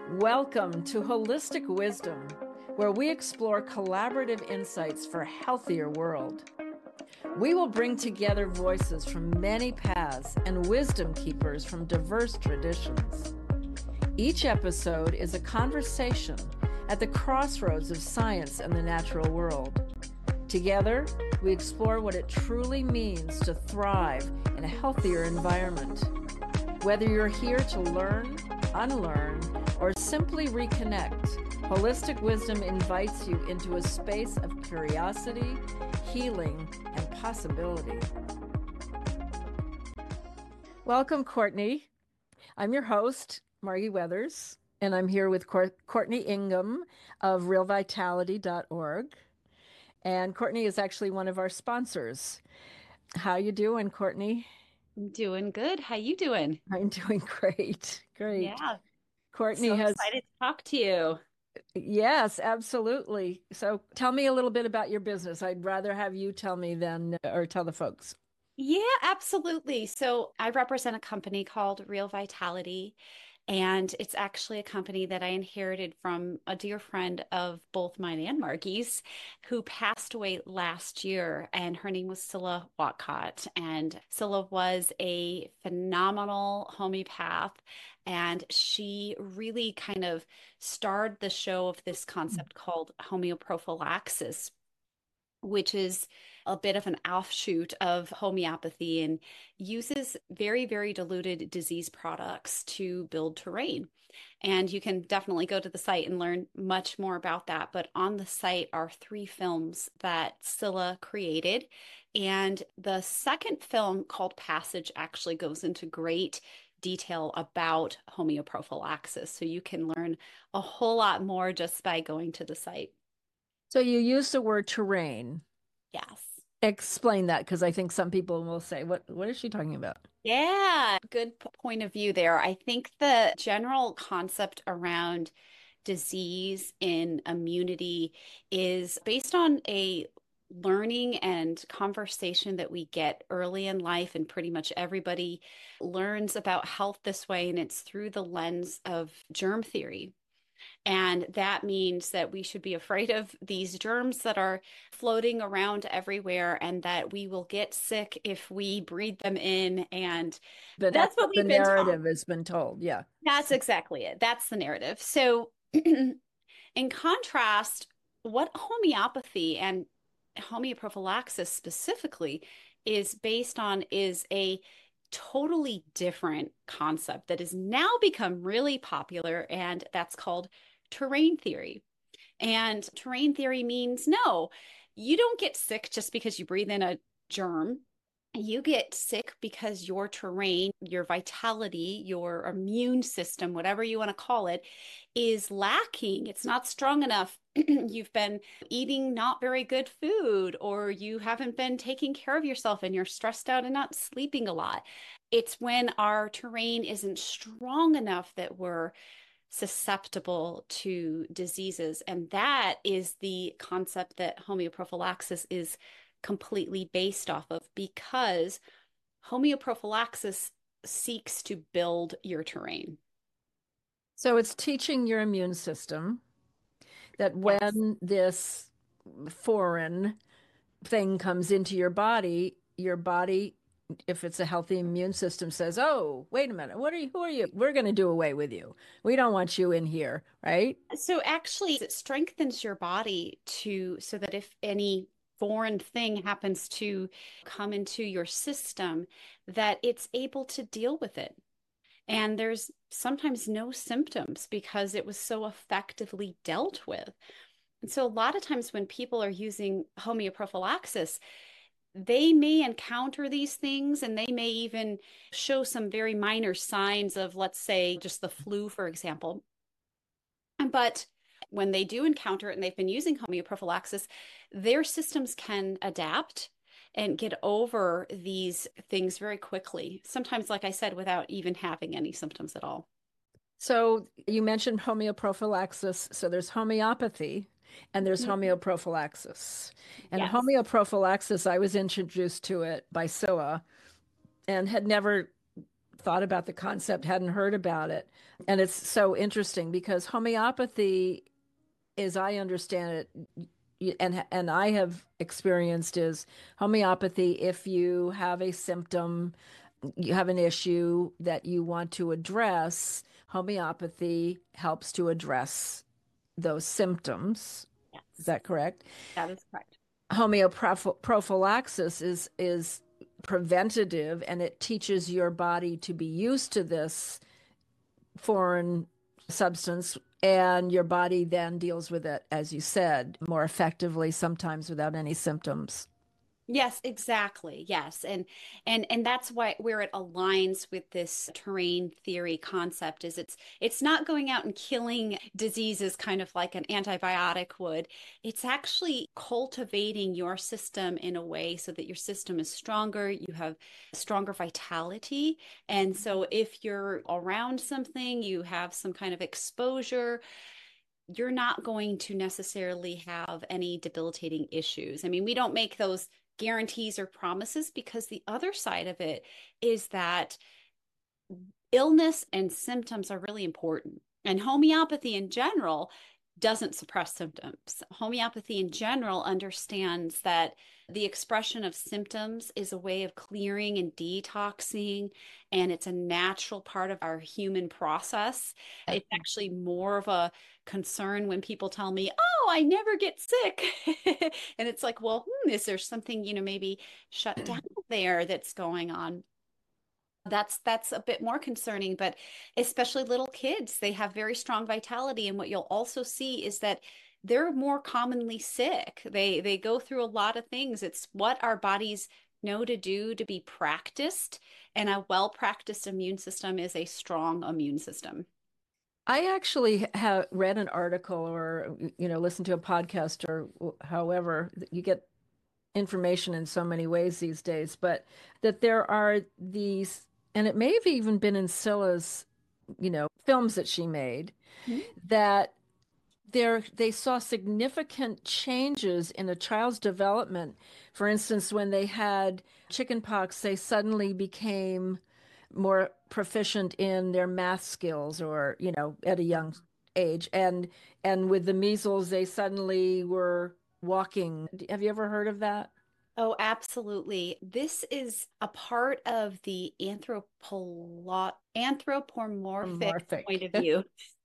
Welcome to Holistic Wisdom, where we explore collaborative insights for a healthier world. We will bring together voices from many paths and wisdom keepers from diverse traditions. Each episode is a conversation at the crossroads of science and the natural world. Together, we explore what it truly means to thrive in a healthier environment. Whether you're here to learn, unlearn, or simply reconnect, Holistic Wisdom invites you into a space of curiosity, healing, and possibility. Welcome, Courtney. I'm your host, Margie Weathers, and I'm here with Courtney Ingham of realvitality.org. And Courtney is actually one of our sponsors. How you doing, Courtney? I'm doing good. How you doing? I'm doing great. Great. Yeah, Courtney so has, excited to talk to you. yes, absolutely. So tell me a little bit about your business. I'd rather have you tell me than, or tell the folks. Yeah, absolutely. So I represent a company called Real Vitality, and it's actually a company that I inherited from a dear friend of both mine and Margie's, who passed away last year, and her name was Scylla Watcott. And Scylla was a phenomenal homeopath, and she really kind of starred the show of this concept called homeoprophylaxis, which is a bit of an offshoot of homeopathy and uses very, very diluted disease products to build terrain. And you can definitely go to the site and learn much more about that. But on the site are three films that Scylla created. And the second film, called Passage, actually goes into great detail about homeoprophylaxis. So you can learn a whole lot more just by going to the site. So you use the word terrain. Yes. Explain that because I think some people will say, what is she talking about? Yeah, good point of view there. I think the general concept around disease and immunity is based on a learning and conversation that we get early in life, and pretty much everybody learns about health this way, and it's through the lens of germ theory. And that means that we should be afraid of these germs that are floating around everywhere and that we will get sick if we breathe them in. And But that's that's what what the we've been taught. narrative has been told. Yeah. That's exactly it. That's the narrative. So, in contrast, what homeopathy and homeoprophylaxis specifically is based on is a totally different concept that has now become really popular, and that's called terrain theory. And terrain theory means no, you don't get sick just because you breathe in a germ. You get sick because your terrain, your vitality, your immune system, whatever you want to call it, is lacking. It's not strong enough. You've been eating not very good food, or you haven't been taking care of yourself and you're stressed out and not sleeping a lot. It's when our terrain isn't strong enough that we're susceptible to diseases. And that is the concept that homeoprophylaxis is completely based off of, because homeoprophylaxis seeks to build your terrain. So it's teaching your immune system that Yes. when this foreign thing comes into your body, if it's a healthy immune system, says, "Oh, wait a minute, what are you? Who are you? We're going to do away with you. We don't want you in here, right?" So actually, it strengthens your body to so that if any foreign thing happens to come into your system, that it's able to deal with it. And there's sometimes no symptoms because it was so effectively dealt with. And so, a lot of times when people are using homeoprophylaxis, they may encounter these things and they may even show some very minor signs of, let's say, just the flu, for example. But when they do encounter it and they've been using homeoprophylaxis, their systems can adapt and get over these things very quickly. Sometimes, like I said, without even having any symptoms at all. So you mentioned homeoprophylaxis. So there's homeopathy and there's Mhm. homeoprophylaxis. And Yes. homeoprophylaxis, I was introduced to it by Scylla and had never thought about the concept, hadn't heard about it. And it's so interesting because homeopathy, as I understand it, and I have experienced, is homeopathy, if you have a symptom, you have an issue that you want to address, homeopathy helps to address those symptoms. Is Yes, that correct? that is correct. Homeoprophylaxis is preventative, and it teaches your body to be used to this foreign substance, and your body then deals with it, as you said, more effectively, sometimes without any symptoms. Yes, exactly. Yes. And that's why where it aligns with this terrain theory concept is it's not going out and killing diseases kind of like an antibiotic would. It's actually cultivating your system in a way so that your system is stronger, you have stronger vitality. And so if you're around something, you have some kind of exposure, you're not going to necessarily have any debilitating issues. I mean, we don't make those guarantees or promises because the other side of it is that illness and symptoms are really important. And homeopathy in general doesn't suppress symptoms. Homeopathy in general understands that the expression of symptoms is a way of clearing and detoxing, and it's a natural part of our human process. It's actually more of a concern when people tell me, "Oh, I never get sick." And it's like, well, is there something, maybe shut down there that's going on? That's a bit more concerning, but especially little kids, they have very strong vitality. And what you'll also see is that they're more commonly sick. They go through a lot of things. It's what our bodies know to do to be practiced, and a well-practiced immune system is a strong immune system. I actually have read an article or, listened to a podcast or however you get information in so many ways these days, but that there are these, and it may have even been in Scylla's, films that she made, that they saw significant changes in a child's development. For instance, when they had chickenpox, they suddenly became more proficient in their math skills, or, at a young age. And with the measles, they suddenly were walking. Have you ever heard of that? Oh, absolutely. This is a part of the anthropomorphic point Morphic. of view.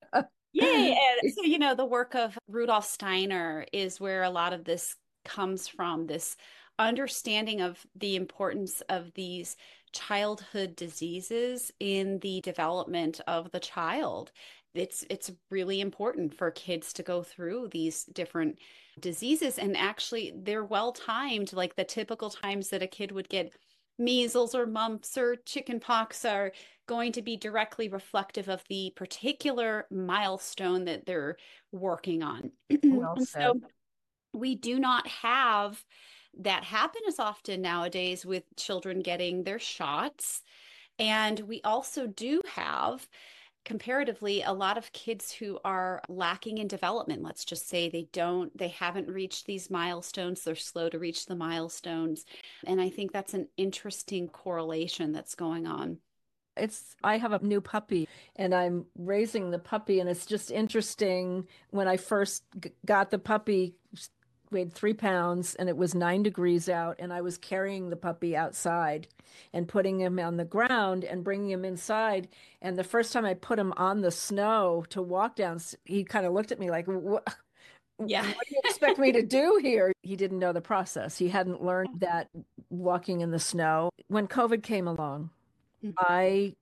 Yay. And so, the work of Rudolf Steiner is where a lot of this comes from, this understanding of the importance of these childhood diseases in the development of the child. It's really important for kids to go through these different diseases, and actually they're well timed, like the typical times that a kid would get measles or mumps or chickenpox are going to be directly reflective of the particular milestone that they're working on. Well And said. so we do not have that happen as often nowadays with children getting their shots. And we also do have comparatively a lot of kids who are lacking in development. Let's just say they haven't reached these milestones, they're slow to reach the milestones. And I think that's an interesting correlation that's going on. I have a new puppy, and I'm raising the puppy, and it's just interesting. When I first got the puppy, weighed 3 pounds, and it was 9 degrees out, and I was carrying the puppy outside and putting him on the ground and bringing him inside. And the first time I put him on the snow to walk down, he kind of looked at me like, Yeah. what do you expect me to do here? He didn't know the process. He hadn't learned that walking in the snow. When COVID came along, I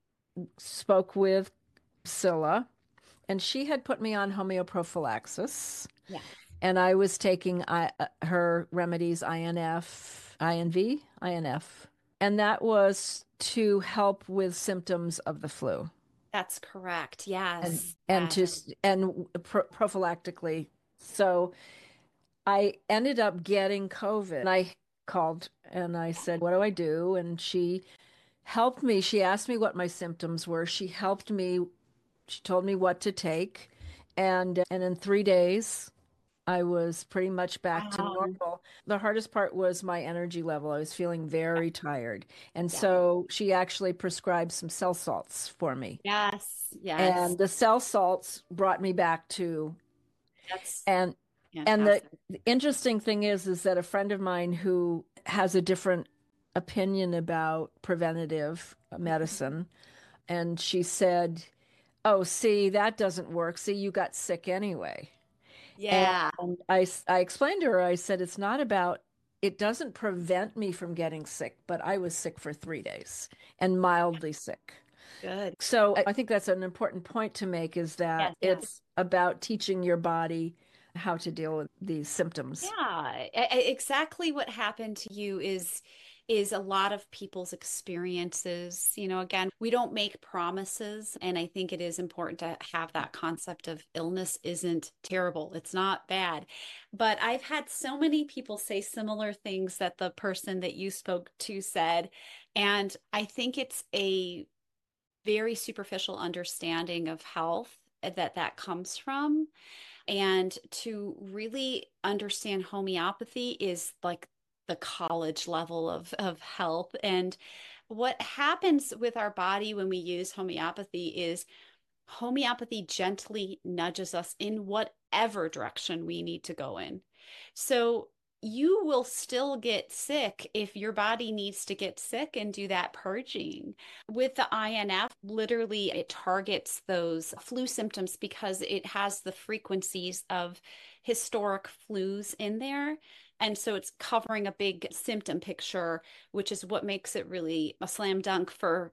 spoke with Scylla, and she had put me on homeoprophylaxis, Yeah. and I was taking her remedies, INF, INV, INF, and that was to help with symptoms of the flu, That's correct. and Yes. and to Yes. and prophylactically. So I ended up getting COVID, and I called and I said, "What do I do?" And she helped me. She asked me what my symptoms were. She helped me. She told me what to take. And in 3 days, I was pretty much back to Wow. normal. The hardest part was my energy level. I was feeling very tired. And Yeah. so she actually prescribed some cell salts for me. Yes. Yes. And the cell salts brought me back to That's and fantastic. the interesting thing is that a friend of mine who has a different opinion about preventative medicine, and she said, "Oh, see, that doesn't work. See, you got sick anyway." And Yeah. I explained to her, I said, it's not about, it doesn't prevent me from getting sick, but I was sick for 3 days and mildly sick. Good. So I think that's an important point to make is that Yes. Yes. it's about teaching your body how to deal with these symptoms. Yeah, exactly what happened to you is a lot of people's experiences. You know, again, we don't make promises, and I think it is important to have that concept of illness isn't terrible. It's not bad. But I've had so many people say similar things that the person that you spoke to said, and I think it's a very superficial understanding of health that comes from. And to really understand homeopathy is like the college level of health. And what happens with our body when we use homeopathy is homeopathy gently nudges us in whatever direction we need to go in. So you will still get sick if your body needs to get sick and do that purging. With the INF, literally it targets those flu symptoms because it has the frequencies of historic flus in there. And so it's covering a big symptom picture, which is what makes it really a slam dunk for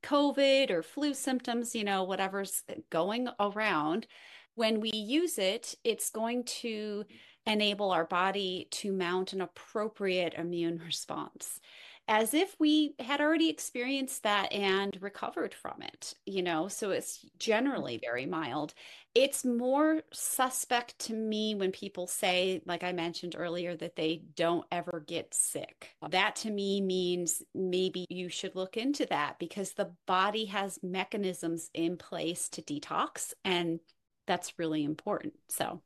COVID or flu symptoms, you know, whatever's going around. When we use it, it's going to enable our body to mount an appropriate immune response as if we had already experienced that and recovered from it, you know, so it's generally very mild. It's more suspect to me when people say, like I mentioned earlier, that they don't ever get sick. That to me means maybe you should look into that because the body has mechanisms in place to detox, and that's really important. So,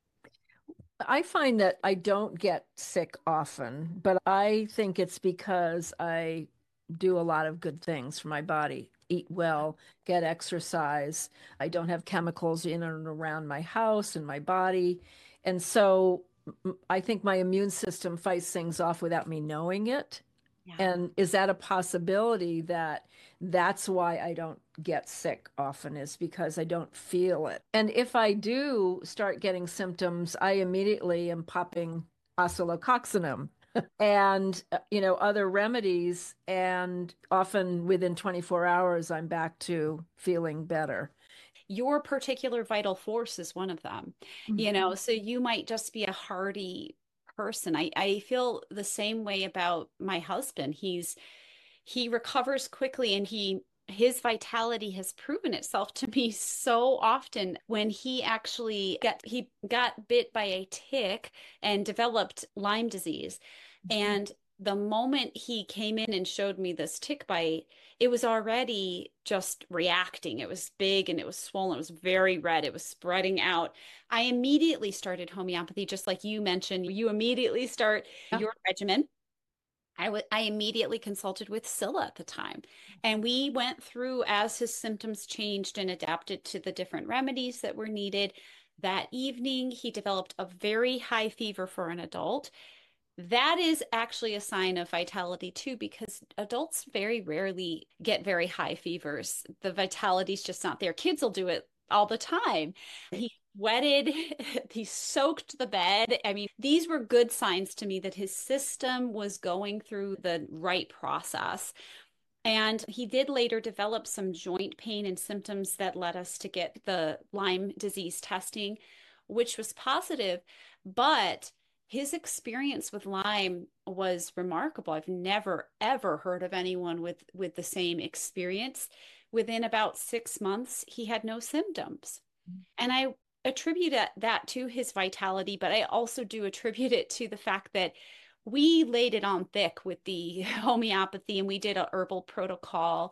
I find that I don't get sick often, but I think it's because I do a lot of good things for my body. Eat well, get exercise. I don't have chemicals in and around my house and my body. And so I think my immune system fights things off without me knowing it. yeah. And is that a possibility that that's why I don't get sick often is because I don't feel it? And if I do start getting symptoms, I immediately am popping oscillococcinum and other remedies, and often within 24 hours I'm back to feeling better. Your particular vital force is one of them, you know, so you might just be a hardy person. I feel the same way about my husband. He recovers quickly and his vitality has proven itself to me so often when he got bit by a tick and developed Lyme disease. And the moment he came in and showed me this tick bite, it was already just reacting. It was big and it was swollen. It was very red. It was spreading out. I immediately started homeopathy, just like you mentioned. You immediately start Yeah. your regimen. I immediately consulted with Scylla at the time, and we went through as his symptoms changed and adapted to the different remedies that were needed. That evening, he developed a very high fever for an adult. That is actually a sign of vitality too, because adults very rarely get very high fevers. The vitality's just not there. Kids will do it all the time. He sweated, he soaked the bed. I mean, these were good signs to me that his system was going through the right process. And he did later develop some joint pain and symptoms that led us to get the Lyme disease testing, which was positive. But his experience with Lyme was remarkable. I've never ever heard of anyone with the same experience. Within about 6 months, he had no symptoms. And I attribute that to his vitality, but I also do attribute it to the fact that we laid it on thick with the homeopathy and we did a herbal protocol.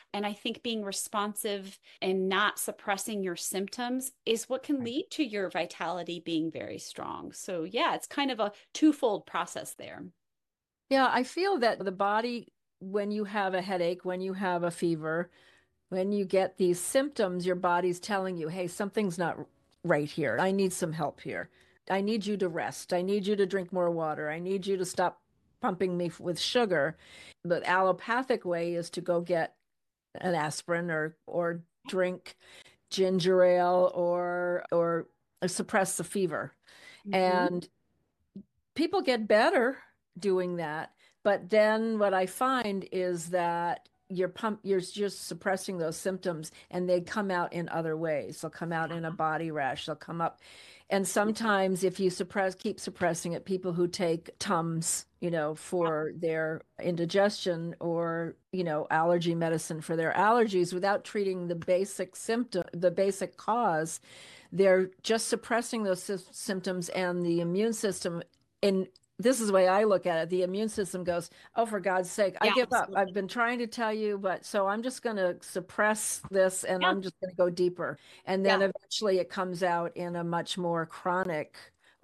And I think being responsive and not suppressing your symptoms is what can lead to your vitality being very strong. So, yeah, it's kind of a twofold process there. Yeah, I feel that the body, when you have a headache, when you have a fever, when you get these symptoms, your body's telling you, hey, something's not right here. I need some help here. I need you to rest. I need you to drink more water. I need you to stop pumping me with sugar. The allopathic way is to go get an aspirin or drink ginger ale or suppress the fever. Mhm. And people get better doing that. But then what I find is that you're just suppressing those symptoms and they come out in other ways. They'll come out in a body rash. They'll come up. And sometimes if you keep suppressing it, people who take Tums, for their indigestion or, allergy medicine for their allergies without treating the basic symptom, the basic cause, they're just suppressing those symptoms and the immune system and this is the way I look at it. The immune system goes, oh, for God's sake, I Yeah, give up. I've absolutely. been trying to tell you, but so I'm just going to suppress this and Yeah, I'm just going to go deeper. And then yeah. eventually it comes out in a much more chronic,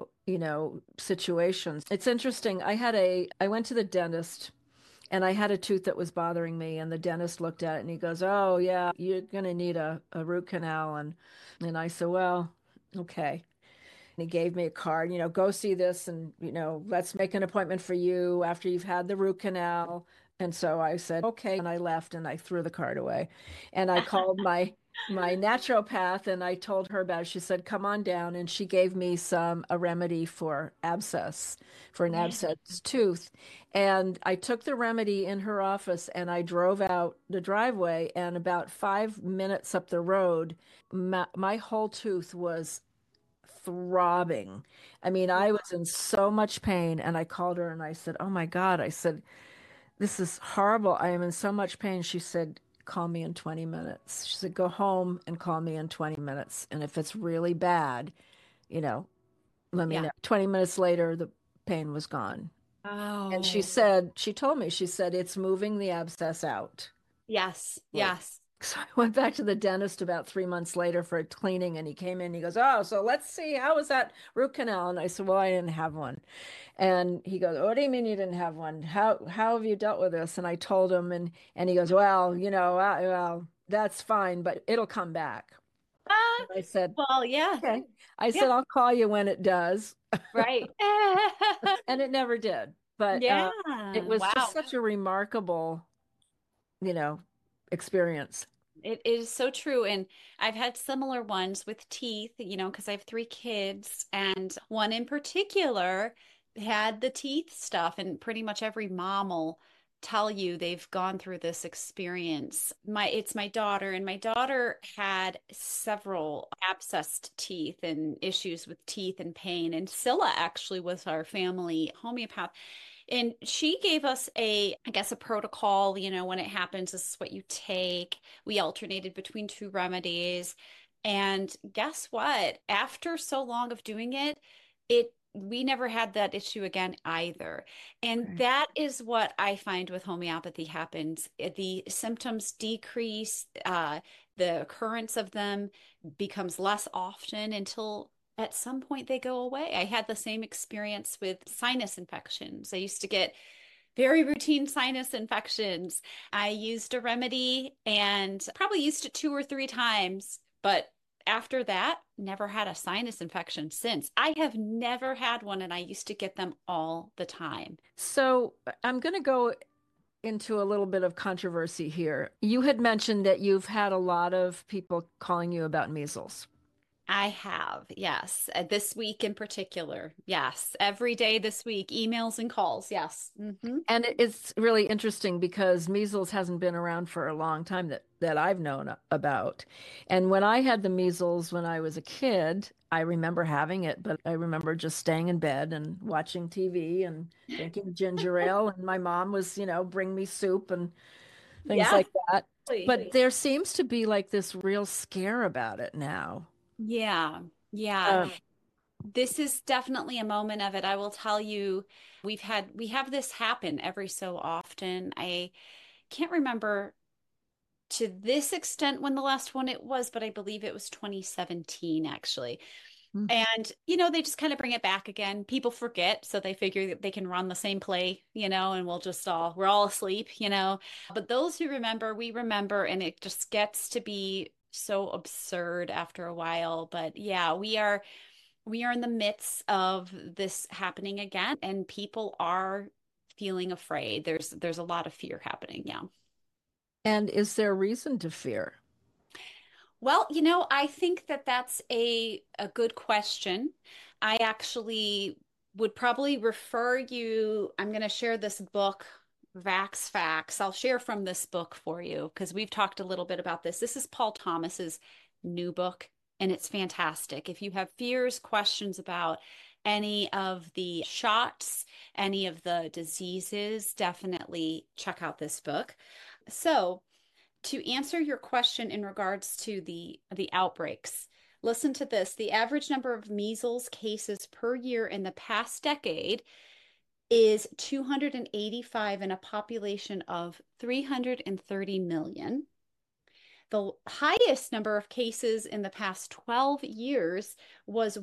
situations. It's interesting. I went to the dentist and I had a tooth that was bothering me and the dentist looked at it and he goes, oh, yeah, you're going to need a root canal. And I said, well, okay. And he gave me a card, go see this and, let's make an appointment for you after you've had the root canal. And so I said, okay. And I left and I threw the card away. And I called my naturopath and I told her about it. She said, come on down. And she gave me a remedy for an Yeah. abscess tooth. And I took the remedy in her office and I drove out the driveway. And about 5 minutes up the road, my whole tooth was throbbing. I mean, I was in so much pain, and I called her and I said, "Oh my God." I said, "This is horrible. I am in so much pain." She said, "Call me in 20 minutes." She said, "Go home and call me in 20 minutes. And if it's really bad, you know, let me Yeah. know." 20 minutes later, the pain was gone. And Oh, she told me, she said, it's moving the abscess out. yes, Like, yes. so I went back to the dentist about 3 months later for a cleaning, and he came in. He goes, "Oh, so let's see, how was that root canal?" And I said, "Well, I didn't have one." And he goes, "What do you mean you didn't have one? How have you dealt with this?" And I told him, and he goes, "Well, well, that's fine, but it'll come back." Ah, And I said, well, yeah, "Okay." I yeah, said, "I'll call you when it does," right. and it never did. But Yeah, it was just wow. such a remarkable, you know, experience. It is so true. And I've had similar ones with teeth, because I have three kids, and one in particular had the teeth stuff, and pretty much every mom will tell you they've gone through this experience. It's my daughter, and my daughter had several abscessed teeth and issues with teeth and pain. And Scylla actually was our family homeopath. And she gave us I guess, a protocol, when it happens, this is what you take. We alternated between two remedies. And guess what? After so long of doing we never had that issue again either. And Okay. that is what I find with homeopathy happens. The symptoms decrease, the occurrence of them becomes less often until at some point they go away. I had the same experience with sinus infections. I used to get very routine sinus infections. I used a remedy and probably used it two or three times, but after that, never had a sinus infection since. I have never had one, and I used to get them all the time. So I'm going to go into a little bit of controversy here. You had mentioned that you've had a lot of people calling you about measles. I have, yes. This week in particular, yes. Every day this week, emails and calls, yes. And it's really interesting because measles hasn't been around for a long time that I've known about. And when I had the measles when I was a kid, I remember having it, but I remember just staying in bed and watching TV and drinking ginger ale. And my mom was, bring me soup and things Yes. like that. But there seems to be like this real scare about it now. Yeah. Yeah. Um, This is definitely a moment of it. I will tell you, we have this happen every so often. I can't remember to this extent when the last one it was, but I believe it was 2017 actually. Mm. And, they just kind of bring it back again. People forget, so they figure that they can run the same play, and we're all asleep, But those who remember, we remember, and it just gets to be so absurd after a while. But yeah, we are in the midst of this happening again, and people are feeling afraid. There's a lot of fear happening, yeah. And is there reason to fear? Well, I think that that's a good question. I actually would probably refer you, I'm going to share this book, Vax Facts. I'll share from this book for you because we've talked a little bit about this. This is Paul Thomas's new book, and it's fantastic. If you have fears, questions about any of the shots, any of the diseases, definitely check out this book. So, to answer your question in regards to the outbreaks, listen to this. The average number of measles cases per year in the past decade is 285 in a population of 330 million. The highest number of cases in the past 12 years was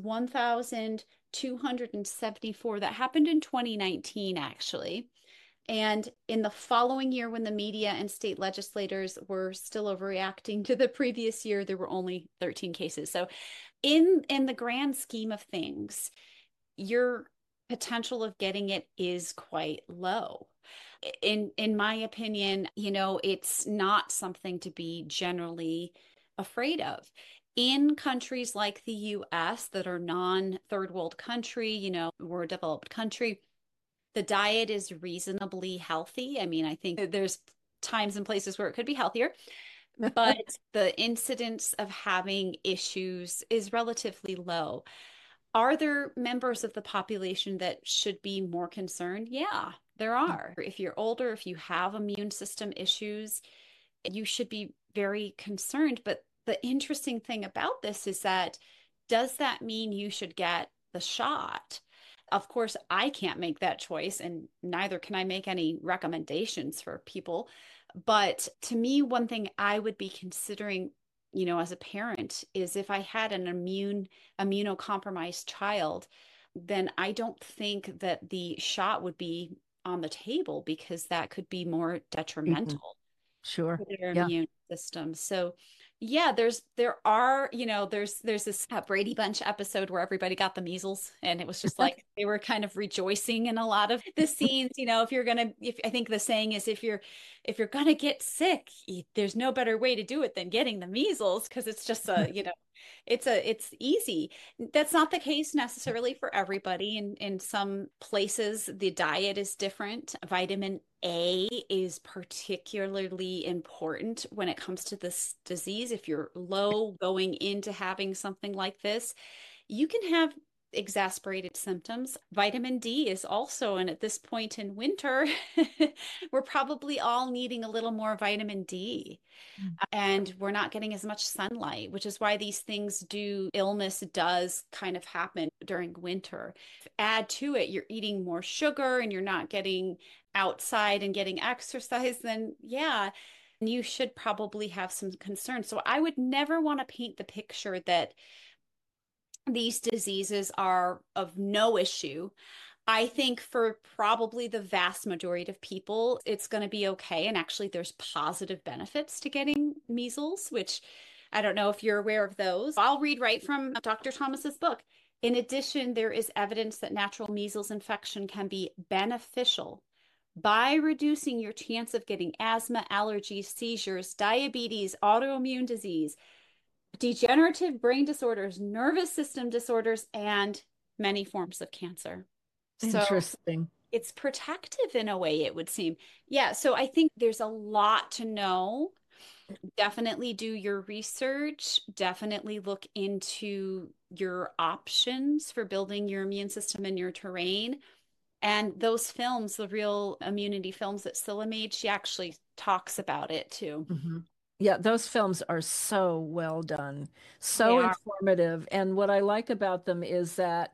1,274. That happened in 2019, actually. And in the following year, when the media and state legislators were still overreacting to the previous year, there were only 13 cases. So in the grand scheme of things, your potential of getting it is quite low. In my opinion, it's not something to be generally afraid of. In countries like the US that are non-third world country, we're a developed country, the diet is reasonably healthy. I mean, I think there's times and places where it could be healthier, but the incidence of having issues is relatively low. Are there members of the population that should be more concerned? Yeah, there are. If you're older, if you have immune system issues, you should be very concerned. But the interesting thing about this is that does that mean you should get the shot? Of course, I can't make that choice, and neither can I make any recommendations for people. But to me, one thing I would be considering, as a parent, is if I had an immunocompromised child, then I don't think that the shot would be on the table because that could be more Mhm. detrimental Sure. to their Yeah. immune system. So yeah, there's this Brady Bunch episode where everybody got the measles, and it was just like they were kind of rejoicing in a lot of the scenes. If I think the saying is if you're gonna get sick, there's no better way to do it than getting the measles because it's just it's easy. That's not the case necessarily for everybody. In some places, the diet is different. Vitamin A is particularly important when it comes to this disease. If you're low going into having something like this, you can have exasperated symptoms. Vitamin D is also, and at this point in winter, we're probably all needing a little more vitamin D, and we're not getting as much sunlight, which is why illness does kind of happen during winter. Add to it, you're eating more sugar and you're not getting outside and getting exercise, then yeah, you should probably have some concern. So I would never want to paint the picture that these diseases are of no issue. I think for probably the vast majority of people, it's going to be okay. And actually, there's positive benefits to getting measles, which I don't know if you're aware of those. I'll read right from Dr. Thomas's book. In addition, there is evidence that natural measles infection can be beneficial by reducing your chance of getting asthma, allergies, seizures, diabetes, autoimmune disease, degenerative brain disorders, nervous system disorders, and many forms of cancer. So Interesting. it's protective in a way, it would seem. Yeah, so I think there's a lot to know. Definitely do your research. Definitely look into your options for building your immune system in your terrain. And those films, the real immunity films that Scylla made, she actually talks about it too. Mhm. Yeah, those films are so well done, They so are. informative. And what I like about them is that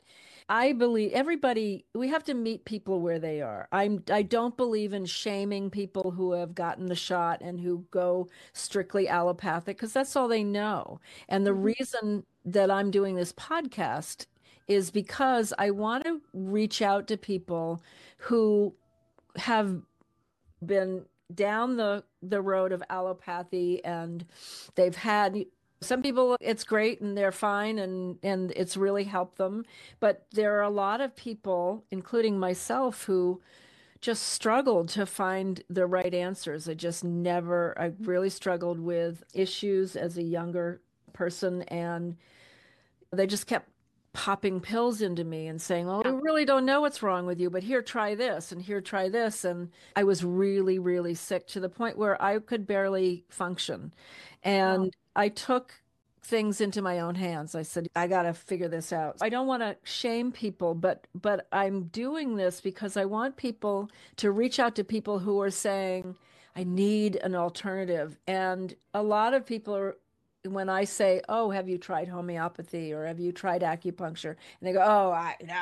I believe everybody, we have to meet people where they are. I don't believe in shaming people who have gotten the shot and who go strictly allopathic because that's all they know. And the Mhm. reason that I'm doing this podcast is because I want to reach out to people who have been down the road of allopathy, and they've had some people it's great and they're fine and it's really helped them, but there are a lot of people, including myself, who just struggled to find the right answers. I really struggled with issues as a younger person, and they just kept popping pills into me and saying, well, we Yeah. really don't know what's wrong with you, but here, try this, and here, try this. And I was really, really sick to the point where I could barely function. Wow. And I took things into my own hands. I said, I got to figure this out. I don't want to shame people, but I'm doing this because I want people to reach out to people who are saying, I need an alternative. And a lot of people are, when I say, "Oh, have you tried homeopathy or have you tried acupuncture?" and they go, "Oh, I no,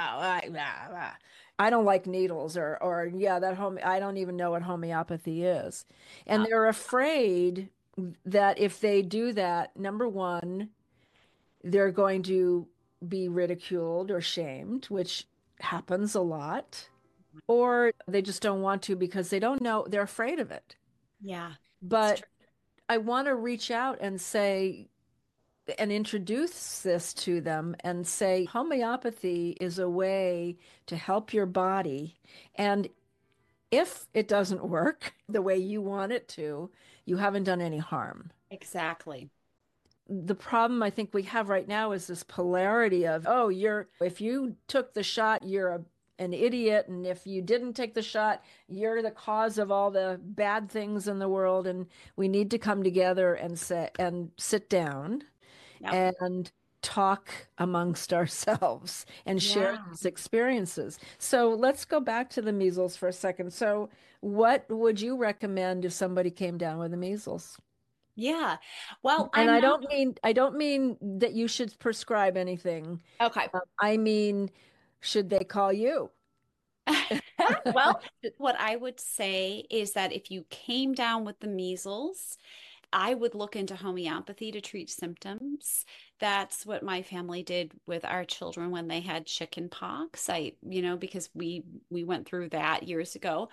I don't like needles," or yeah, I don't even know what homeopathy is. And Yeah. they're afraid that if they do that, number one, they're going to be ridiculed or shamed, which happens a lot, or they just don't want to because they don't know, they're afraid of it. Yeah. It's But true. I want to reach out and say, and introduce this to them and say homeopathy is a way to help your body. And if it doesn't work the way you want it to, you haven't done any harm. Exactly. The problem I think we have right now is this polarity of, oh, if you took the shot, an idiot. And if you didn't take the shot, you're the cause of all the bad things in the world. And we need to come together and sit down Yep. and talk amongst ourselves and share Yeah. these experiences. So let's go back to the measles for a second. So, what would you recommend if somebody came down with the measles? Yeah. Well, And I'm not I don't mean that you should prescribe anything. okay. I mean, should they call you? Well, what I would say is that if you came down with the measles, I would look into homeopathy to treat symptoms. That's what my family did with our children when they had chicken pox. Because we went through that years ago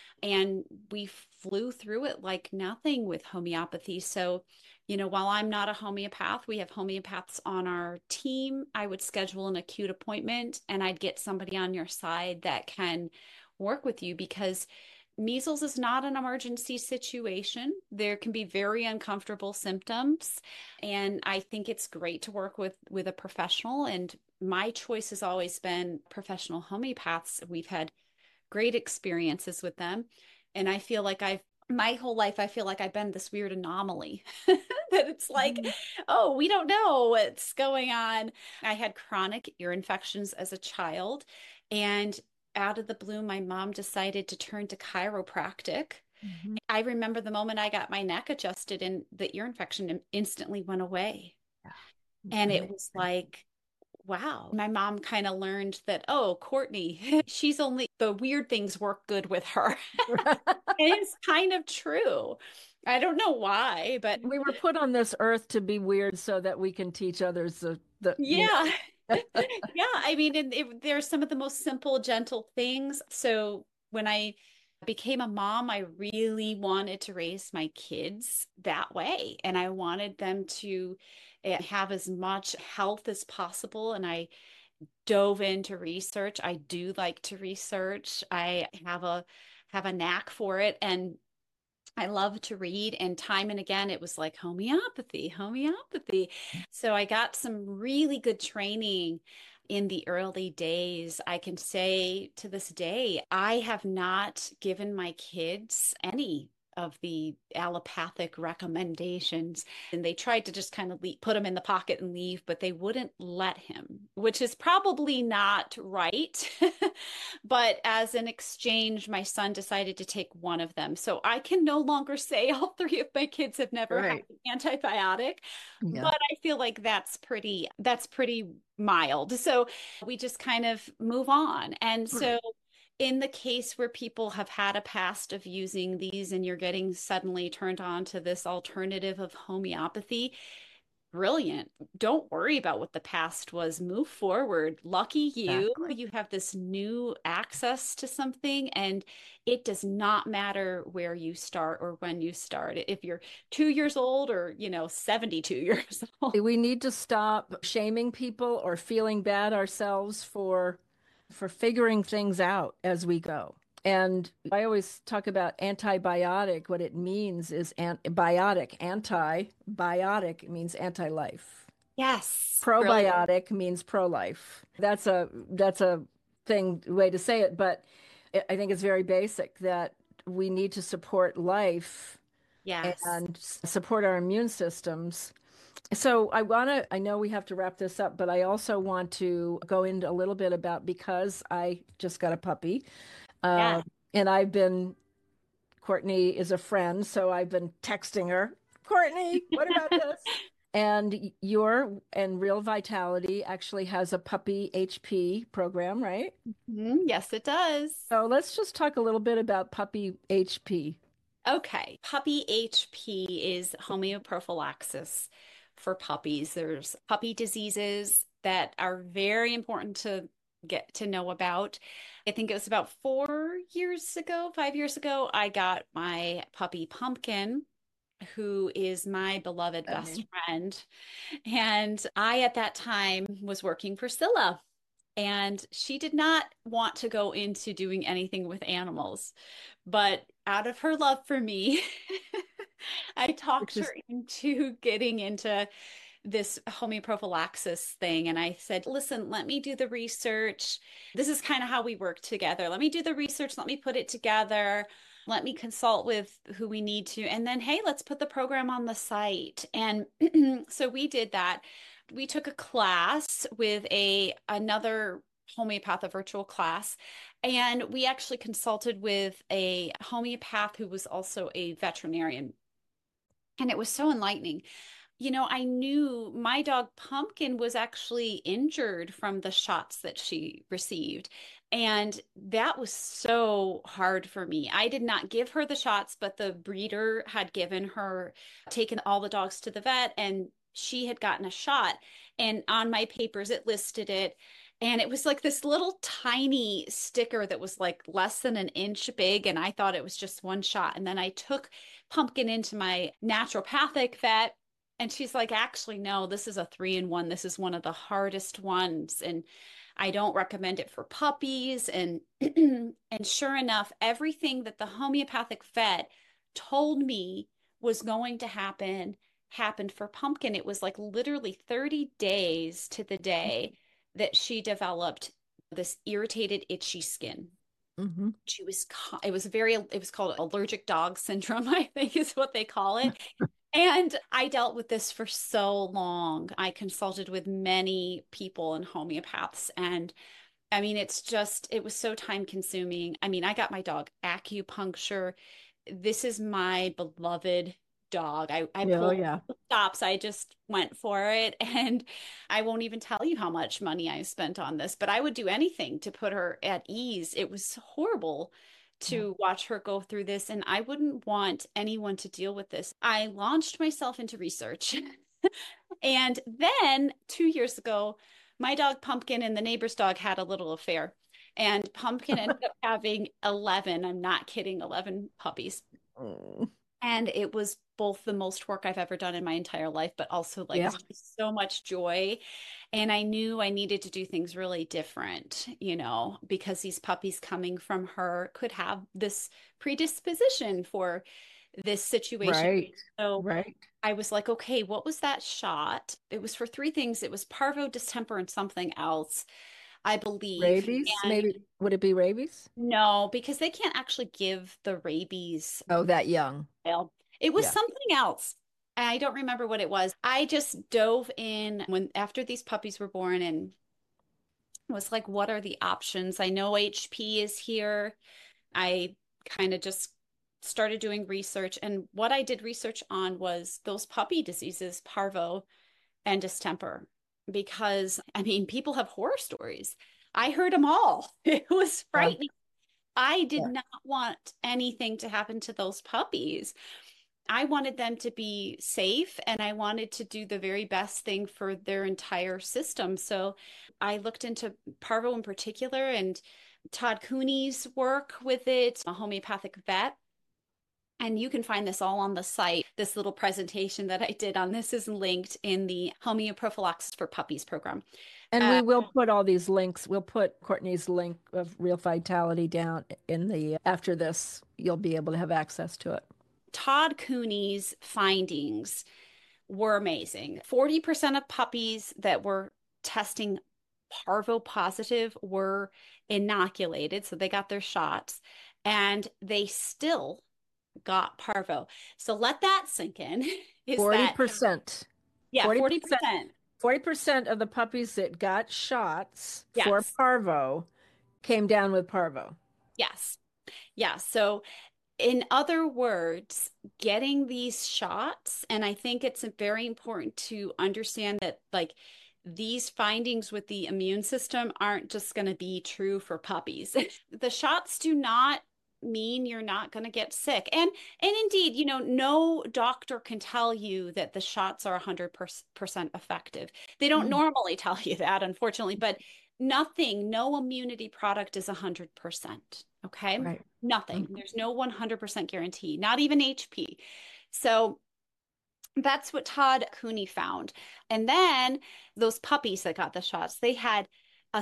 and we flew through it like nothing with homeopathy. So, while I'm not a homeopath, we have homeopaths on our team. I would schedule an acute appointment and I'd get somebody on your side that can work with you because measles is not an emergency situation. There can be very uncomfortable symptoms, and I think it's great to work with a professional. And my choice has always been professional homeopaths. We've had great experiences with them, and I feel like I've my whole life I feel like I've been this weird anomaly that it's like, Mhm. oh, we don't know what's going on. I had chronic ear infections as a child, and out of the blue, my mom decided to turn to chiropractic. Mhm. I remember the moment I got my neck adjusted and the ear infection instantly went away. Yeah. And it was Amazing. like, wow. My mom kind of learned that, oh, Courtney, she's only the weird things work good with her. And it's kind of true. I don't know why, but We were put on this earth to be weird so that we can teach others you yeah. know. Yeah, I mean, they're some of the most simple, gentle things. So when I became a mom, I really wanted to raise my kids that way. And I wanted them to have as much health as possible. And I dove into research. I do like to research. I have a knack for it. And I love to read, and time and again, it was like homeopathy, homeopathy. So I got some really good training in the early days. I can say to this day, I have not given my kids any of the allopathic recommendations. And they tried to just kind of put him in the pocket and leave, but they wouldn't let him, which is probably not right. But as an exchange, my son decided to take one of them. So I can no longer say all three of my kids have never had Right. an antibiotic, Yeah. but I feel like that's pretty mild. So we just kind of move on. And so in the case where people have had a past of using these and you're getting suddenly turned on to this alternative of homeopathy, brilliant. Don't worry about what the past was. Move forward. Lucky you. Exactly. You have this new access to something, and it does not matter where you start or when you start. If you're 2 years old or, 72 years old. We need to stop shaming people or feeling bad ourselves for figuring things out as we go. And I always talk about antibiotic. What it means is biotic. Antibiotic means anti-life. Yes, brilliant. Probiotic means pro-life. That's a way to say it, but I think it's very basic that we need to support life Yes. and support our immune systems. So I know we have to wrap this up, but I also want to go into a little bit about because I just got a puppy. Yeah. Uh, and Courtney is a friend, so I've been texting her, Courtney, what about this? And Real Vitality actually has a puppy HP program, right? Yes, it does. So let's just talk a little bit about puppy HP. Okay. Puppy HP is homeoprophylaxis for puppies. There's puppy diseases that are very important to get to know about. I think it was about 4 years ago, 5 years ago, I got my puppy Pumpkin, who is my beloved I best mean, friend. And I, at that time, was working for Scylla. And she did not want to go into doing anything with animals. But out of her love for me, I which talked is her into getting into this homeoprophylaxis thing. And I said, listen, let me do the research. This is kind of how we work together. Let me do the research. Let me put it together. Let me consult with who we need to. And then, hey, let's put the program on the site. And so we did that. We took a class with another homeopath, a virtual class, and we actually consulted with a homeopath who was also a veterinarian. And it was so enlightening. I knew my dog Pumpkin was actually injured from the shots that she received. And that was so hard for me. I did not give her the shots, but the breeder had taken all the dogs to the vet, and she had gotten a shot. And on my papers, it listed it. And it was like this little tiny sticker that was like less than an inch big. And I thought it was just one shot. And then I took Pumpkin into my naturopathic vet, and she's like, actually, no, this is a 3-in-1. This is one of the hardest ones. And I don't recommend it for puppies. And and sure enough, everything that the homeopathic vet told me was going to happen happened for Pumpkin. It was like literally 30 days to the day that she developed this irritated, itchy skin. hmm It was called allergic dog syndrome, I think is what they call it. And I dealt with this for so long. I consulted with many people and homeopaths. And I mean, it was so time consuming. I mean, I got my dog acupuncture. This is my beloved dog. I Oh pulled yeah. stops. I just went for it. And I won't even tell you how much money I spent on this, but I would do anything to put her at ease. It was horrible Yeah. to watch her go through this, and I wouldn't want anyone to deal with this. I launched myself into research. And then 2 years ago, my dog Pumpkin and the neighbor's dog had a little affair. And Pumpkin ended up having 11, I'm not kidding, 11 puppies. Mm. And it was both the most work I've ever done in my entire life, but also like Yeah. so much joy. And I knew I needed to do things really different, because these puppies coming from her could have this predisposition for this situation. Right. So Right. I was like, okay, what was that shot? It was for three things. It was parvo, distemper, and something else. I believe. Rabies? And Maybe would it be rabies? no, because they can't actually give the rabies Oh, that young. vial. It was Yeah. something else. I don't remember what it was. I just dove in when after these puppies were born and was like, what are the options? I know HP is here. I kind of just started doing research. And what I did research on was those puppy diseases, parvo and distemper, because I mean, people have horror stories. I heard them all. It was Yeah. frightening. I did Yeah. not want anything to happen to those puppies. I wanted them to be safe and I wanted to do the very best thing for their entire system. So I looked into parvo in particular and Todd Cooney's work with it, a homeopathic vet. And you can find this all on the site. This little presentation that I did on this is linked in the Homeoprophylaxis for Puppies program. And Uh, we will put all these links. We'll put Courtney's link of Real Vitality down in the after this. You'll be able to have access to it. Todd Cooney's findings were amazing. 40% of puppies that were testing parvo positive were inoculated, so they got their shots, and they still got parvo. So let that sink in. Is that, 40%. yeah, 40%. 40%. 40% of the puppies that got shots for Yes. parvo came down with parvo. Yes. Yeah. So in other words, getting these shots, and I think it's very important to understand that, like, these findings with the immune system aren't just going to be true for puppies. The shots do not mean you're not going to get sick. And indeed, no doctor can tell you that the shots are 100% effective. They don't Mm. normally tell you that, unfortunately, but nothing, no immunity product is 100%. Okay? Right. Nothing. Mm. There's no 100% guarantee, not even HP. So that's what Todd Cooney found. And then those puppies that got the shots, they had a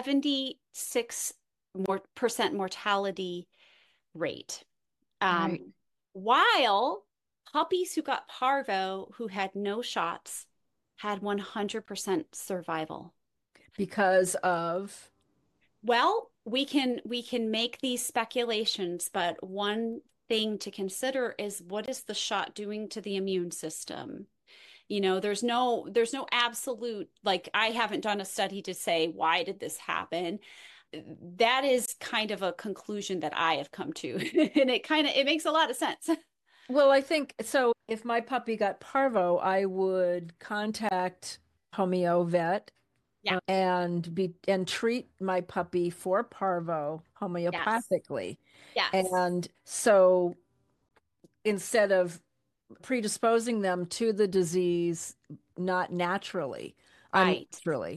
76% mortality rate. Right. Um, while puppies who got parvo who had no shots had 100% survival. Because of, Well, we can make these speculations, but one thing to consider is what is the shot doing to the immune system? There's no absolute, like, I haven't done a study to say why did this happen. That is kind of a conclusion that I have come to. And it makes a lot of sense. well, I think so. If my puppy got parvo, I would contact Homeo Vet Yeah. and treat my puppy for parvo Yes. homeopathically. Yes. And so instead of predisposing them to the disease not naturally, Right. unnaturally,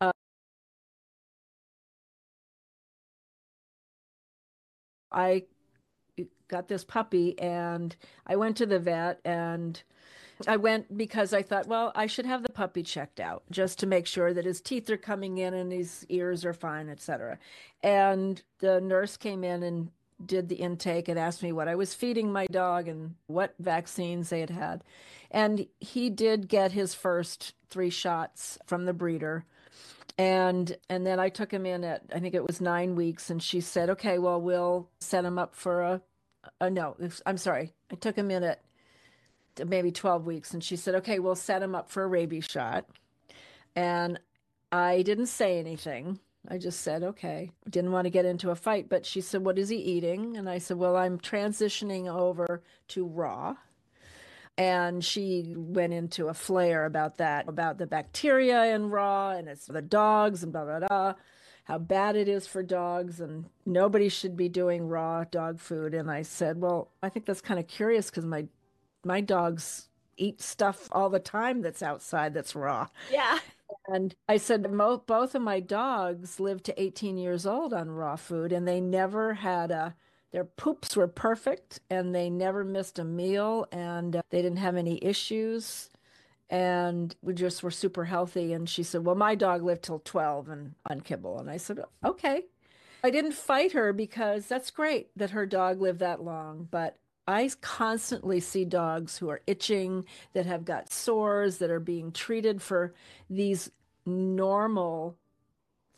I got this puppy and I went to the vet and I went because I thought, well, I should have the puppy checked out just to make sure that his teeth are coming in and his ears are fine, etc. And the nurse came in and did the intake and asked me what I was feeding my dog and what vaccines they had had. And he did get his first 3 shots from the breeder. And then I took him in at I think it was 9 weeks, and she said, "Okay, well, we'll set him up for a no. I'm sorry, I took him in at maybe 12 weeks, and she said, "Okay, we'll set him up for a rabies shot." And I didn't say anything. I just said, "Okay." Didn't want to get into a fight, but she said, "What is he eating?" And I said, "Well, I'm transitioning over to raw." And she went into a flare about that, about the bacteria in raw and it's the dogs and blah, blah, blah, how bad it is for dogs and nobody should be doing raw dog food. And I said, well, I think that's kind of curious because my dogs eat stuff all the time that's outside that's raw. Yeah. And I said, both of my dogs lived to 18 years old on raw food, and they never had their poops were perfect, and they never missed a meal, and they didn't have any issues, and we just were super healthy. And she said, well, my dog lived till 12 and on kibble. And I said, okay. I didn't fight her because that's great that her dog lived that long, but I constantly see dogs who are itching, that have got sores, that are being treated for these normal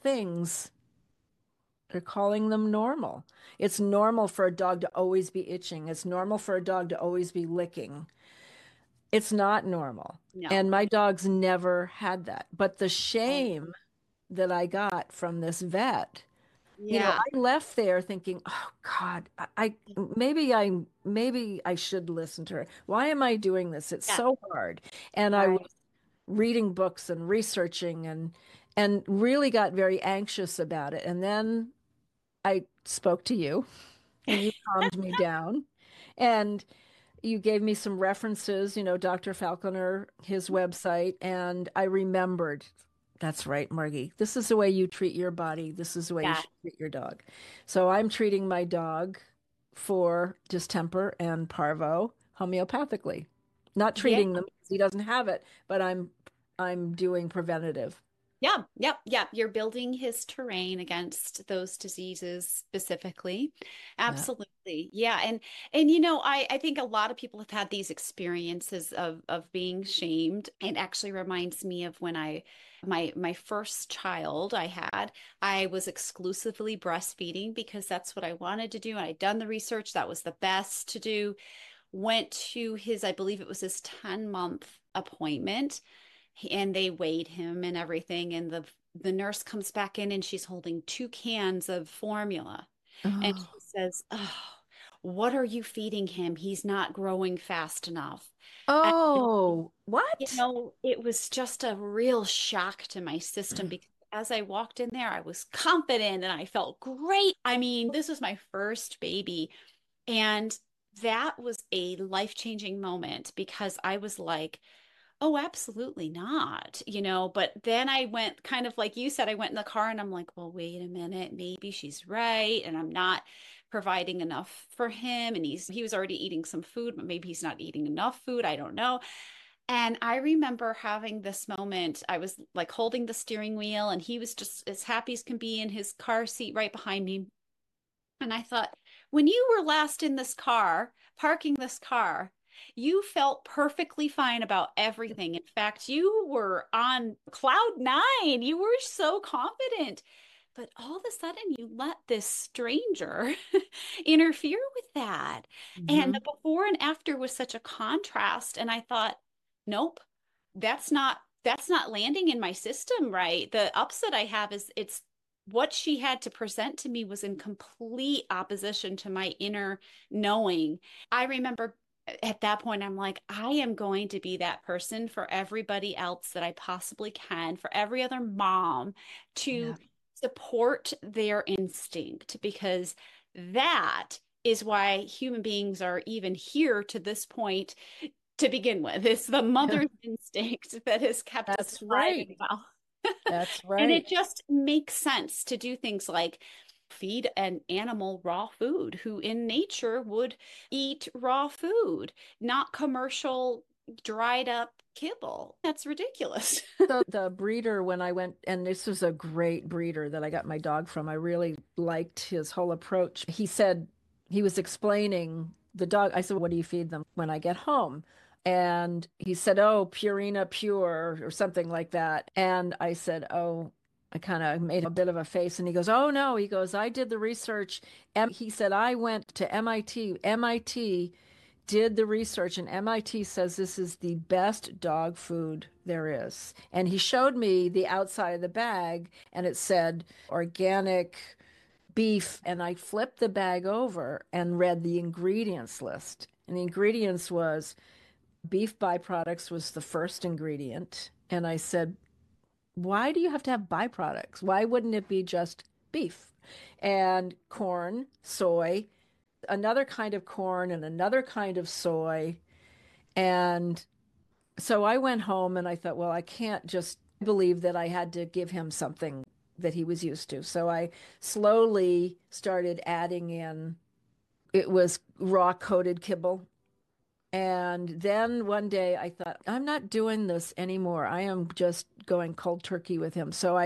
things, they're calling them normal. It's normal for a dog to always be itching. It's normal for a dog to always be licking. It's not normal. No. And my dogs never had that. But the Oh, shame that I got from this vet, yeah. I left there thinking, oh God, maybe I should listen to her. Why am I doing this? It's Yeah. so hard. And I Right. was reading books and researching and really got very anxious about it. And then I spoke to you and you calmed me down. And you gave me some references, Dr. Falconer, his website, and I remembered, that's right, Margie. This is the way you treat your body. This is the way you Yeah. should treat your dog. So I'm treating my dog for distemper and parvo homeopathically. Not Yeah. treating them because he doesn't have it, but I'm doing preventative. Yeah, yep, yep. You're building his terrain against those diseases specifically. Yeah. Absolutely. Yeah. And I think a lot of people have had these experiences of being shamed. It actually reminds me of when my first child I was exclusively breastfeeding because that's what I wanted to do. And I'd done the research, that was the best to do. Went to his, I believe it was his 10-month appointment, and they weighed him and everything, and the nurse comes back in and she's holding 2 cans of formula, and Oh, she says, oh, what are you feeding him? He's not growing fast enough. And oh, what? it was just a real shock to my system because as I walked in there, I was confident and I felt great. I mean, this was my first baby, and that was a life-changing moment because I was like, oh, absolutely not, but then I went kind of like you said, I went in the car and I'm like, well, wait a minute, maybe she's right. And I'm not providing enough for him. And he was already eating some food, but maybe he's not eating enough food. I don't know. And I remember having this moment. I was like holding the steering wheel and he was just as happy as can be in his car seat right behind me. And I thought, when you were last in this car, parking this car, you felt perfectly fine about everything. In fact, you were on cloud nine. You were so confident. But all of a sudden, you let this stranger interfere with that. And the Mhm. before and after was such a contrast. And I thought, nope, that's not landing in my system right. The upset I have is it's what she had to present to me was in complete opposition to my inner knowing. I remember at that point, I'm like, I am going to be that person for everybody else that I possibly can, for every other mom to Yeah. support their instinct, because that is why human beings are even here to this point to begin with. It's the Yeah. mother's instinct that has kept us That's alive right. and well. That's And right. it just makes sense to do things like feed an animal raw food who in nature would eat raw food, not commercial dried up kibble. That's ridiculous. So the breeder, when I went, and this was a great breeder that I got my dog from, I really liked his whole approach. He said, he was explaining the dog. I said, what do you feed them when I get home? And he said, oh, Purina Pure or something like that. And I said, oh, I kind of made a bit of a face. And he goes, oh, no. He goes, I did the research. And he said, I went to MIT. MIT did the research, and MIT says this is the best dog food there is. And he showed me the outside of the bag, and it said organic beef. And I flipped the bag over and read the ingredients list. And the ingredients was beef byproducts was the first ingredient. And I said, why do you have to have byproducts? Why wouldn't it be just beef and corn, soy, another kind of corn, and another kind of soy? And so I went home and I thought, well, I can't just believe that I had to give him something that he was used to. So I slowly started adding in, it was raw coated kibble. And then one day I thought, I'm not doing this anymore. I am just going cold turkey with him. So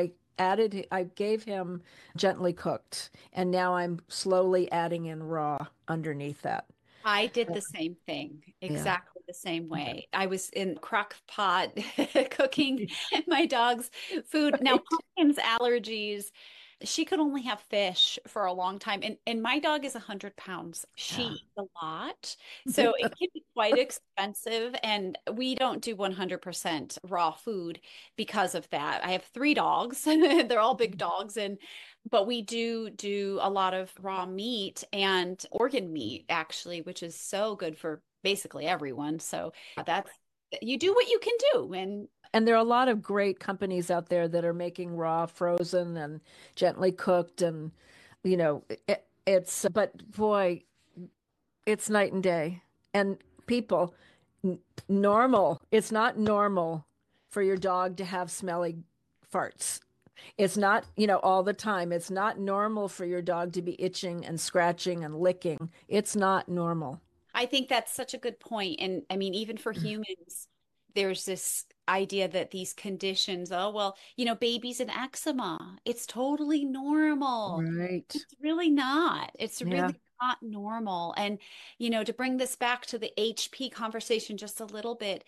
I gave him gently cooked, and now I'm slowly adding in raw underneath that. I did the same thing. Yeah. Exactly. the same Okay. way. I was in crock pot cooking my dog's food. Now, Right. Pumpkin's allergies, she could only have fish for a long time. And my dog is 100 pounds. She Yeah. eats a lot. So it can be quite expensive. And we don't do 100% raw food because of that. I have three dogs. They're all big dogs. But we do a lot of raw meat and organ meat, actually, which is so good for basically everyone. So that's, you do what you can do. And there are a lot of great companies out there that are making raw, frozen, and gently cooked, and but boy, it's night and day. And people, normal. It's not normal for your dog to have smelly farts. It's not, all the time. It's not normal for your dog to be itching and scratching and licking. It's not normal. I think that's such a good point. And I mean, even for humans, there's this idea that these conditions, oh, well, babies and eczema, it's totally normal. Right. It's really not. It's Yeah. really not normal. And, to bring this back to the HP conversation just a little bit,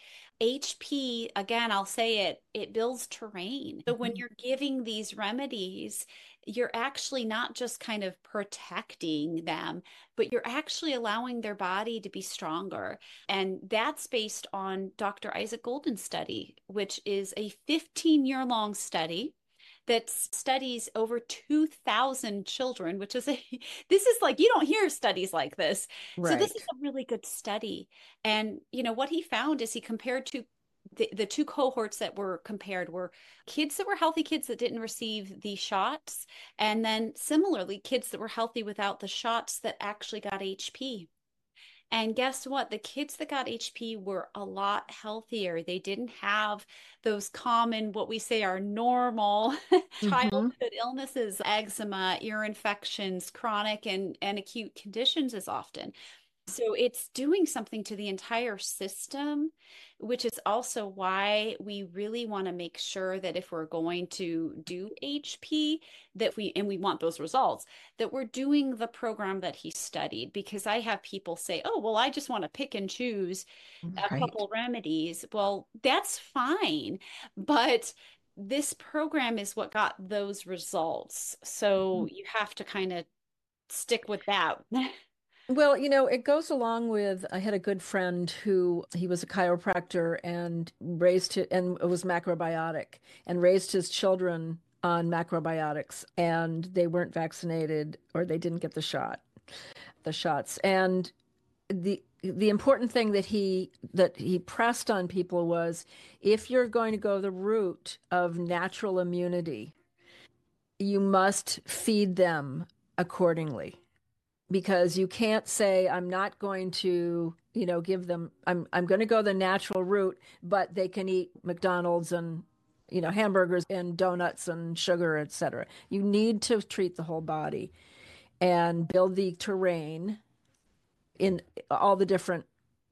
HP, again, I'll say it, it builds terrain. So when Mhm. you're giving these remedies, you're actually not just kind of protecting them, but you're actually allowing their body to be stronger. And that's based on Dr. Isaac Golden's study, which is a 15-year-long study that studies over 2,000 children, which is this is like, you don't hear studies like this. So this is Right. a really good study. And, what he found is he compared to the two cohorts that were compared were kids that were healthy kids that didn't receive the shots, and then similarly, kids that were healthy without the shots that actually got HP. And guess what? The kids that got HP were a lot healthier. They didn't have those common, what we say are normal Hmm. childhood illnesses, eczema, ear infections, chronic and acute conditions as often. So it's doing something to the entire system, which is also why we really want to make sure that if we're going to do HP, and we want those results, that we're doing the program that he studied. Because I have people say, oh, well, I just want to pick and choose a Right. couple remedies. Well, that's fine. But this program is what got those results. So you have to kind of stick with that. Well, it goes along with I had a good friend who he was a chiropractor and raised it and it was macrobiotic and raised his children on macrobiotics and they weren't vaccinated or they didn't get the shots. And the important thing that he pressed on people was if you're going to go the route of natural immunity, you must feed them accordingly because you can't say I'm not going to, give them I'm going to go the natural route, but they can eat McDonald's and hamburgers and donuts and sugar, etc. You need to treat the whole body and build the terrain in all the different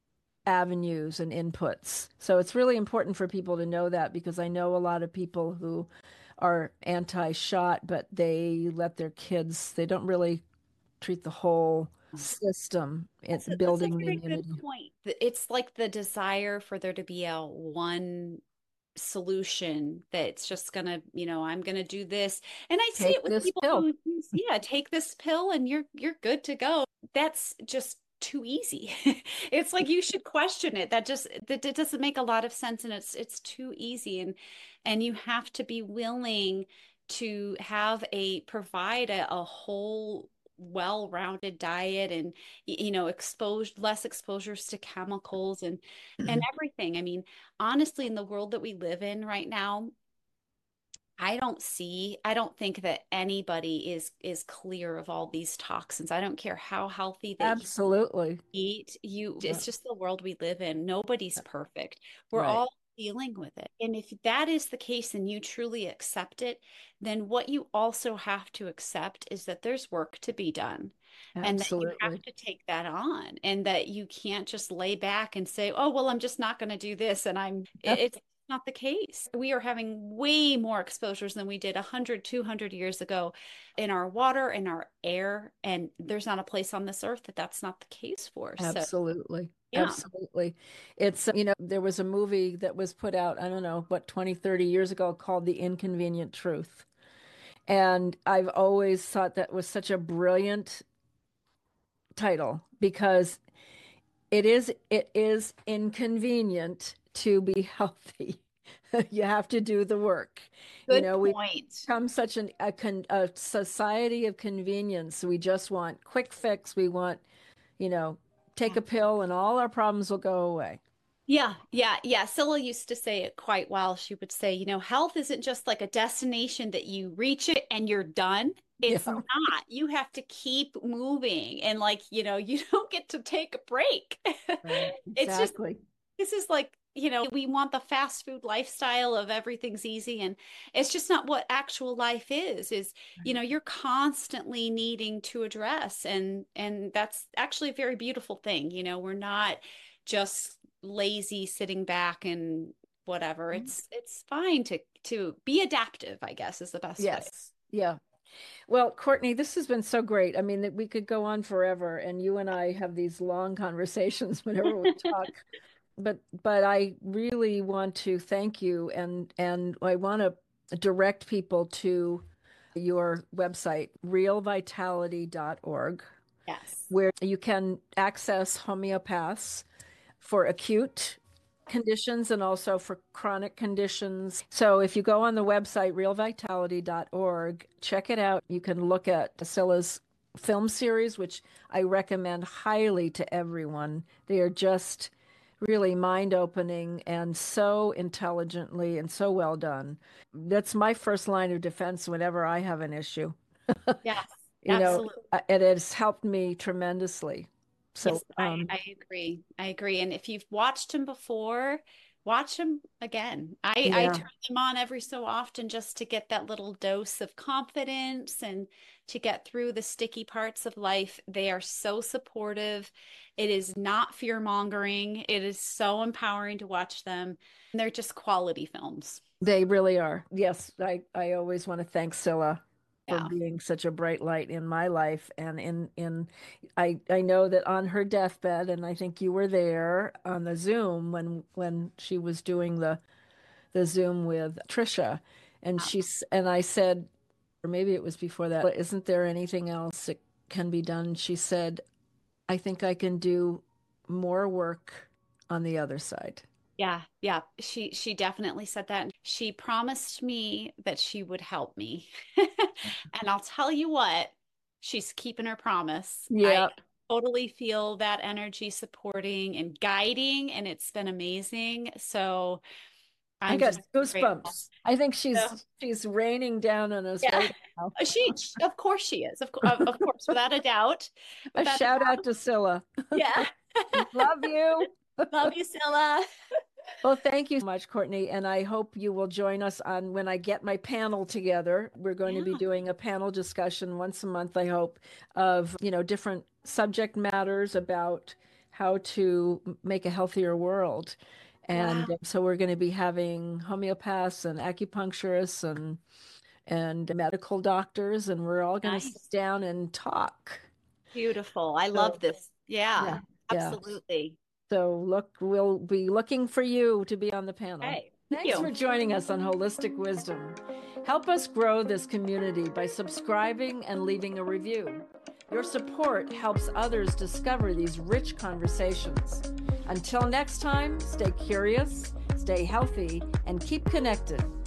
avenues and inputs. So it's really important for people to know that because I know a lot of people who are anti-shot, but they let their kids, they don't really treat the whole system in That's a building the very good immunity. point. It's like the desire for there to be a one solution that's just gonna, I'm gonna do this. And I see Take it with this people pill. who use, yeah, take this pill and you're good to go. That's just too easy. It's like you should question it. That it doesn't make a lot of sense and it's too easy. And you have to be willing to have provide a whole well-rounded diet and exposed less exposures to chemicals and everything. I mean, honestly, in the world that we live in right now, I don't think that anybody is clear of all these toxins. I don't care how healthy they Absolutely. eat. Yeah. It's just the world we live in. Nobody's perfect. We're Right. all dealing with it. And if that is the case and you truly accept it, then what you also have to accept is that there's work to be done and that you have Absolutely. to take that on and that you can't just lay back and say, oh, well, I'm just not going to do this. And Yep. it's not the case. We are having way more exposures than we did 100, 200 years ago in our water, in our air. And there's not a place on this earth that that's not the case for. So, Absolutely. yeah. Absolutely. It's, there was a movie that was put out, I don't know, what, 20, 30 years ago called The Inconvenient Truth. And I've always thought that was such a brilliant title because it is inconvenient to be healthy. You have to do the work. Good We've point. become such a society of convenience. We just want quick fix. We want, you know, take Yeah. a pill and all our problems will go away. Yeah, yeah, yeah. Scylla used to say it quite well. She would say, health isn't just like a destination that you reach it and you're done. It's Yeah, not. You have to keep moving and you don't get to take a break. right. It's just, Exactly. this is like, we want the fast food lifestyle of everything's easy, and it's just not what actual life is, you're constantly needing to address, and that's actually a very beautiful thing. We're not just lazy sitting back and whatever. It's fine to be adaptive, I guess, is the best way. Yes. Yeah. Well, Courtney, this has been so great. I mean, that we could go on forever, and you and I have these long conversations whenever we talk. But I really want to thank you, and I want to direct people to your website, realvitality.org, Yes. where you can access homeopaths for acute conditions and also for chronic conditions. So if you go on the website, realvitality.org, check it out. You can look at Scylla's film series, which I recommend highly to everyone. They are just really mind-opening and so intelligently and so well done. That's my first line of defense whenever I have an issue. Yes, You know, absolutely. it has helped me tremendously. So, Yes, I agree. I agree. And if you've watched him before, watch him again. I yeah, turn them on every so often just to get that little dose of confidence and to get through the sticky parts of life. They are so supportive. It is not fear-mongering. It is so empowering to watch them. And they're just quality films. they really are. Yes, I always want to thank Scylla for Yeah. being such a bright light in my life and in I know that on her deathbed, and I think you were there on the Zoom when she was doing the Zoom with Trisha, and I said, or maybe it was before that, isn't there anything else that can be done? She said, I think I can do more work on the other side. Yeah, yeah. She definitely said that. She promised me that she would help me. And I'll tell you what, she's keeping her promise. I Yeah, totally feel that energy supporting and guiding, and it's been amazing. So I I'm got just grateful. goosebumps. I think So, she's raining down on us yeah. right now. Of course she is. Of course, without a doubt. A Without a shout doubt. out to Scylla. Yeah. Love you. Love you, Scylla. Well, thank you so much, Courtney, and I hope you will join us on when I get my panel together. We're going to be Yeah. doing a panel discussion once a month, I hope, of, different subject matters about how to make a healthier world. Wow. And so we're going to be having homeopaths and acupuncturists and medical doctors, and we're all going to sit Nice. down and talk. Beautiful. I love So, this. Yeah, yeah, yeah. absolutely. So we'll be looking for you to be on the panel. Hey, thank Thanks for you. joining us on Holistic Wisdom. Help us grow this community by subscribing and leaving a review. Your support helps others discover these rich conversations. Until next time, stay curious, stay healthy, and keep connected.